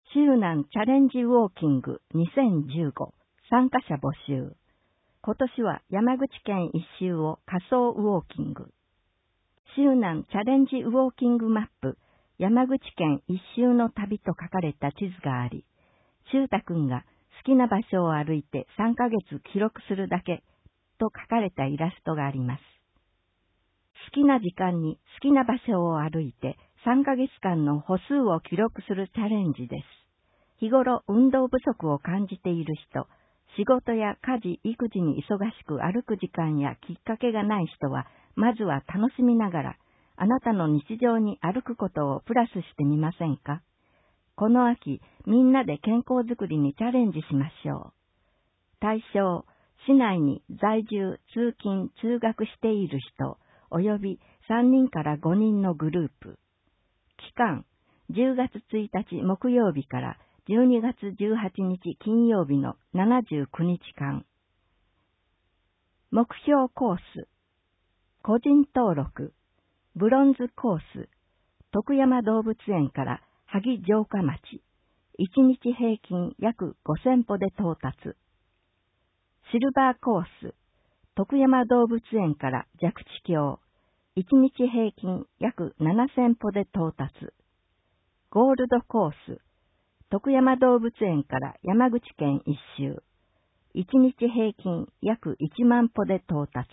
周南チャレンジウォーキング2015参加者募集。今年は山口県一周を仮想ウォーキング。周南チャレンジウォーキングマップ山口県一周の旅と書かれた地図があり、周太くんが好きな場所を歩いて3ヶ月記録するだけと書かれたイラストがあります。好きな時間に好きな場所を歩いて3ヶ月間の歩数を記録するチャレンジです。日頃運動不足を感じている人、仕事や家事、育児に忙しく歩く時間やきっかけがない人は、まずは楽しみながら、あなたの日常に歩くことをプラスしてみませんか？この秋、みんなで健康づくりにチャレンジしましょう。対象、市内に在住、通勤、通学している人、および3人から5人のグループ。期間、10月1日木曜日から12月18日金曜日の79日間。目標コース。個人登録。ブロンズコース。徳山動物園から萩城下町。1日平均約5000歩で到達。シルバーコース。徳山動物園から蛇口峡。1日平均約7000歩で到達。ゴールドコース。徳山動物園から山口県一周。1日平均約1万歩で到達。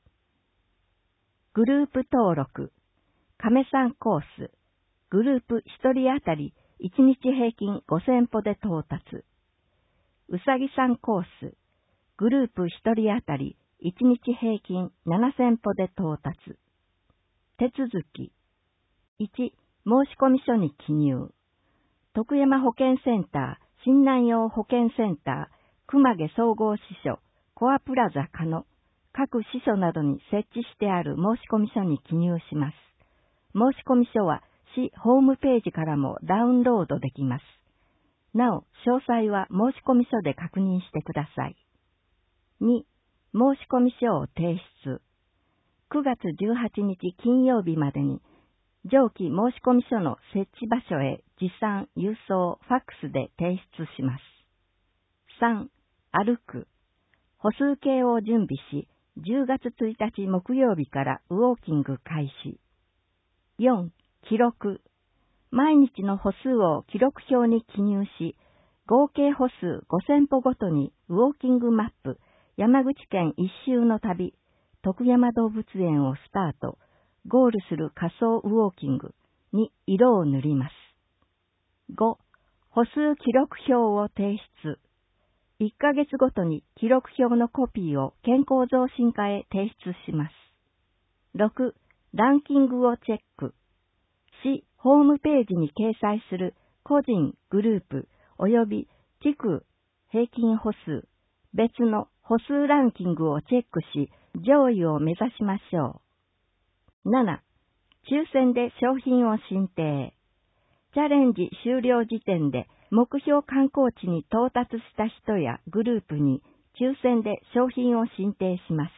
グループ登録。亀山コース。グループ1人当たり1日平均5000歩で到達。うさぎ山コース。グループ1人当たり1日平均7000歩で到達。手続き。1、申込書に記入。徳山保健センター、新南陽保健センター、熊毛総合支所、コアプラザ加野、各支所などに設置してある申込書に記入します。申込書は市ホームページからもダウンロードできます。なお、詳細は申込書で確認してください。2、申込書を提出。9月18日金曜日までに、上記申込書の設置場所へ持参、郵送、ファックスで提出します。3、歩く。歩数計を準備し、10月1日木曜日からウォーキング開始。4、記録。毎日の歩数を記録表に記入し、合計歩数5000歩ごとにウォーキングマップ、山口県一周の旅、徳山動物園をスタート、ゴールする仮想ウォーキングに色を塗ります。5、歩数記録表を提出。1ヶ月ごとに記録表のコピーを健康増進課へ提出します。6、ランキングをチェック。市ホームページに掲載する個人、グループ、及び地区、平均歩数、別の歩数ランキングをチェックし、上位を目指しましょう。7、抽選で商品を申請。チャレンジ終了時点で目標観光地に到達した人やグループに抽選で商品を申請します。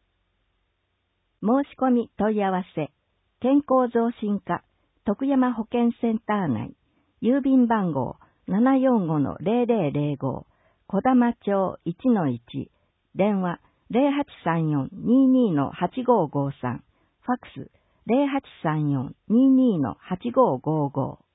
申し込み問い合わせ、健康増進課、徳山保健センター内、郵便番号 745-0005、小玉町 1-1、電話 0834-22-8553、ファックス 0834-22-8555